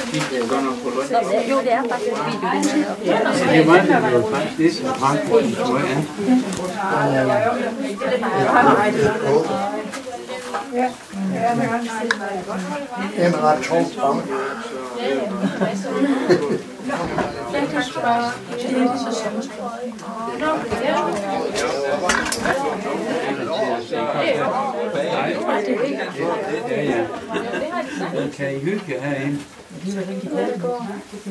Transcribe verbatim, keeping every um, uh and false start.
Det er godt nok på løn. Jo, det er faktisk video, det her. Det var det jo faktisk det, som Frankfurt tror jeg. Det er ret tungt. Kan I hygge herinde?